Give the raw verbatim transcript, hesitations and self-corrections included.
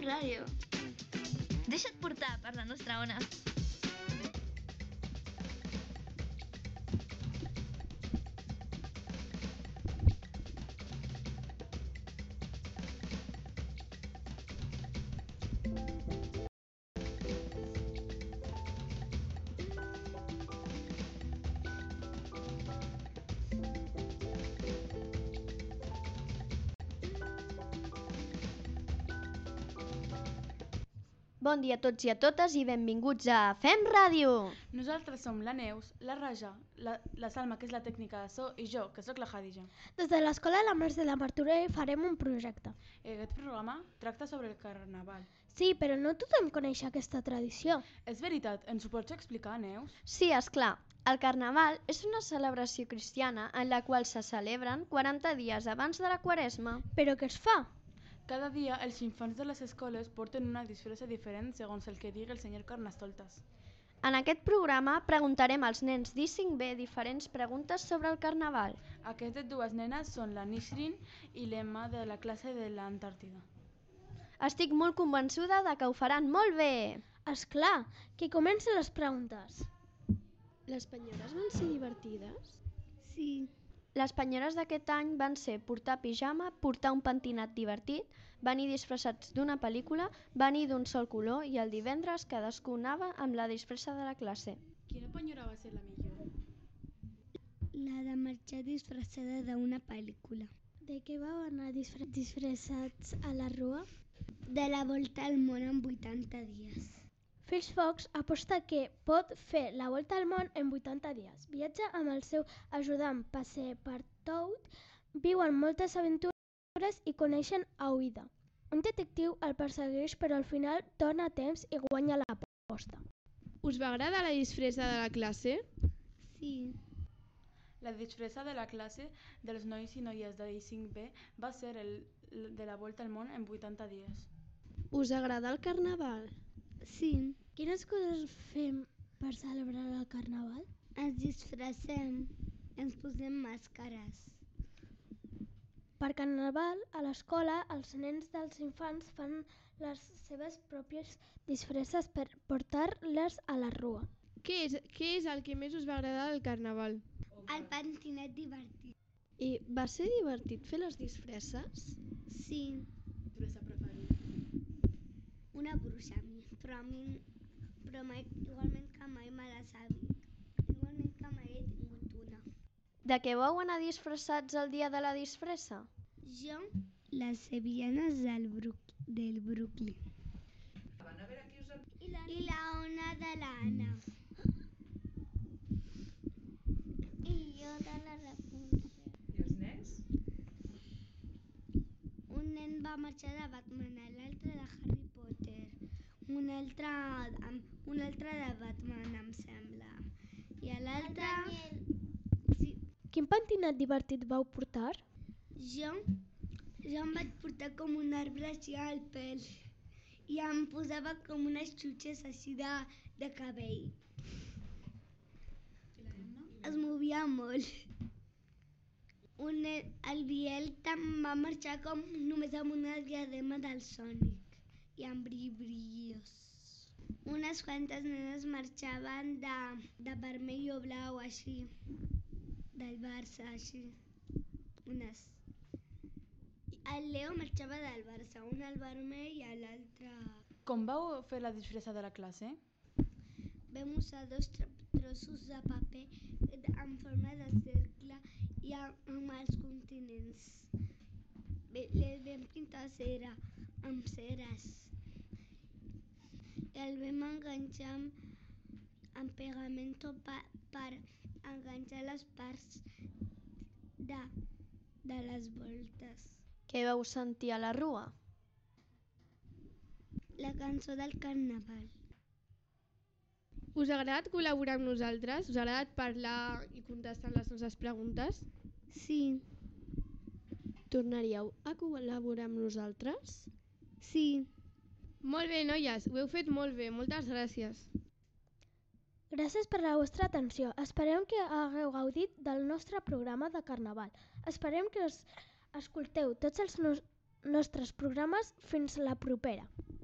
Ràdio. Deixa't portar per la nostra ona. Bon dia a tots i a totes i benvinguts a Fem Ràdio! Nosaltres som la Neus, la Raja, la, la Salma, que és la tècnica de so, i jo, que sóc la Hadija. Des de l'Escola de la Mercè de Martorell farem un projecte. Aquest programa tracta sobre el Carnaval. Sí, però no tothom coneix aquesta tradició. És veritat, ens ho pots explicar, Neus? Sí, és clar. El Carnaval és una celebració cristiana en la qual se celebren quaranta dies abans de la Quaresma. Però què es fa? Cada dia els infants de les escoles porten una disfressa diferent segons el que digui el senyor Carnestoltes. En aquest programa preguntarem als nens d'I cinc B diferents preguntes sobre el Carnaval. Aquestes dues nenes són la Nisrin i l'Emma de la classe de l'Antàrtida. Estic molt convençuda de que ho faran molt bé! És clar, que comencen les preguntes. Les penyores van ser divertides? Sí. Les penyores d'aquest any van ser portar pijama, portar un pentinat divertit, venir disfressats d'una pel·lícula, venir d'un sol color i el divendres cadascú anava amb la disfressa de la classe. Quina penyora va ser la millor? La de marxar disfressada d'una pel·lícula. De què vau anar disfre disfressats a la rua? De la volta al món en vuitanta dies. Feix Fox aposta que pot fer la volta al món en vuitanta dies. Viatja amb el seu ajudant Passepartout, viuen moltes aventures i coneixen a Ouida. Un detectiu el persegueix però al final torna a temps i guanya l'aposta. Us va agradar la disfressa de la classe? Sí. La disfressa de la classe dels nois i noies de I cinc B va ser el de la volta al món en vuitanta dies. Us agrada el Carnaval? Sí. Quines coses fem per celebrar el Carnaval? Ens disfressem, ens posem màscares. Per Carnaval, a l'escola, els nens dels infants fan les seves pròpies disfresses per portar-les a la rua. Què és, què és el que més us va agradar del Carnaval? El pentinat divertit. I va ser divertit fer les disfresses? Sí. Disfressa preferida? Una bruixa a mi, però a mi però mai, igualment que mai me la sabia. Igualment que mai he tingut una. De què vau anar disfressats el dia de la disfressa? Jo, les sevillanes del, Bruc del Brooklyn. I la, I la ona de l'Anna. I jo de la Rapunzel. I els nens? Un nen va marxar de Batman, l'altre de Harry Potter, un altre, un altre de Batman, em sembla. I l'altre... Sí. Quin pentinat divertit vau portar? Jo, jo em vaig portar com un arbre així al pèl i em posava com unes xutxes així de, de cabell. I la Emma? Es movia molt. Un, el Biel també va marxar com només amb una diadema del Sonic i amb brillos. Unes quantes nenes marxaven de, de vermell o blau, així, del Barça, així. Unes. El Leo marxava del Barça, un al vermell i l'altre... Com vau fer la disfressa de la classe? Vam usar dos trossos de paper en forma de cercle i amb els continents. Les vam pintar cera, amb ceres. I el vam enganxar amb, amb pegamento per, per enganxar les parts de, de les voltes. Què vau sentir a la rua? La cançó del Carnaval. Us ha agradat col·laborar amb nosaltres? Us ha agradat parlar i contestar les nostres preguntes? Sí. Tornaríeu a col·laborar amb nosaltres? Sí. Molt bé, noies, ho heu fet molt bé. Moltes gràcies. Gràcies per la vostra atenció. Esperem que hagueu gaudit del nostre programa de Carnaval. Esperem que us escolteu tots els nos nostres programes. Fins la propera.